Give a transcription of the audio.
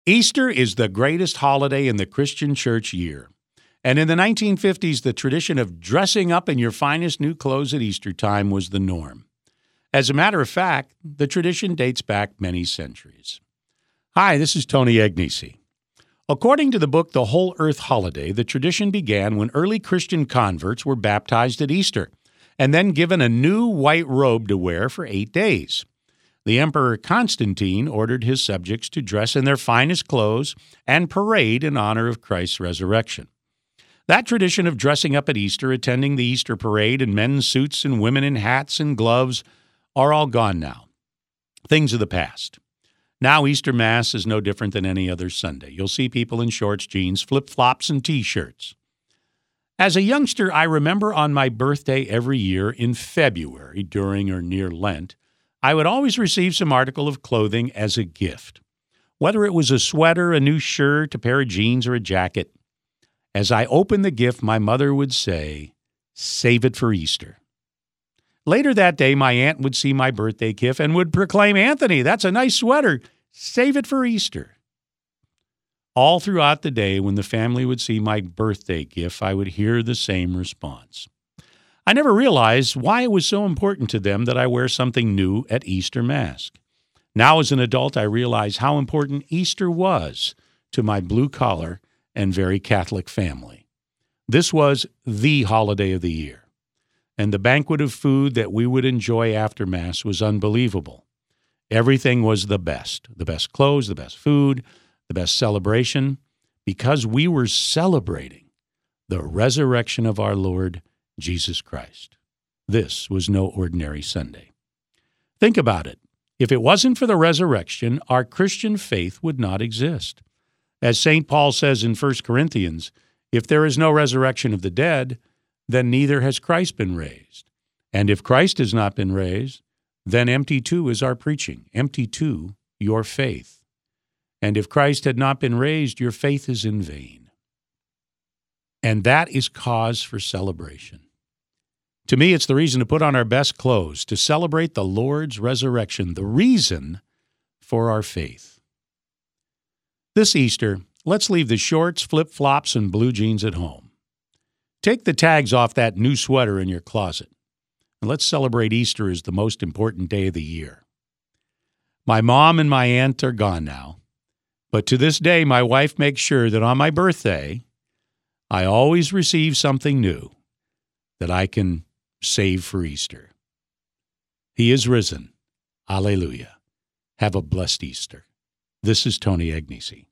Easter is the greatest holiday in the Christian church year. And in the 1950s, the tradition of dressing up in your finest new clothes at Easter time was the norm. As a matter of fact, the tradition dates back many centuries. Hi, this is Tony Agnesi. According to the book The Whole Earth Holiday, the tradition began when early Christian converts were baptized at Easter and then given a new white robe to wear for 8 days. The Emperor Constantine ordered his subjects to dress in their finest clothes and parade in honor of Christ's resurrection. That tradition of dressing up at Easter, attending the Easter parade in men's suits and women in hats and gloves are all gone now. Things of the past. Now Easter Mass is no different than any other Sunday. You'll see people in shorts, jeans, flip-flops, and T-shirts. As a youngster, I remember on my birthday every year in February, during or near Lent, I would always receive some article of clothing as a gift. Whether it was a sweater, a new shirt, a pair of jeans, or a jacket, as I opened the gift, my mother would say, "Save it for Easter." Later that day, my aunt would see my birthday gift and would proclaim, "Anthony, that's a nice sweater. Save it for Easter." All throughout the day, when the family would see my birthday gift, I would hear the same response. I never realized why it was so important to them that I wear something new at Easter Mass. Now, as an adult, I realize how important Easter was to my blue-collar and very Catholic family. This was the holiday of the year, and the banquet of food that we would enjoy after Mass was unbelievable. Everything was the best clothes, the best food, the best celebration, because we were celebrating the resurrection of our Lord Jesus Christ. This was no ordinary Sunday. Think about it. If it wasn't for the resurrection, our Christian faith would not exist. As St. Paul says in 1 Corinthians, if there is no resurrection of the dead, then neither has Christ been raised. And if Christ has not been raised, then empty too is our preaching, empty too your faith. And if Christ had not been raised, your faith is in vain. And that is cause for celebration. To me, it's the reason to put on our best clothes, to celebrate the Lord's resurrection, the reason for our faith. This Easter, let's leave the shorts, flip-flops, and blue jeans at home. Take the tags off that new sweater in your closet, and let's celebrate Easter as the most important day of the year. My mom and my aunt are gone now, but to this day, my wife makes sure that on my birthday, I always receive something new that I can save for Easter. He is risen. Alleluia. Have a blessed Easter. This is Tony Agnesi.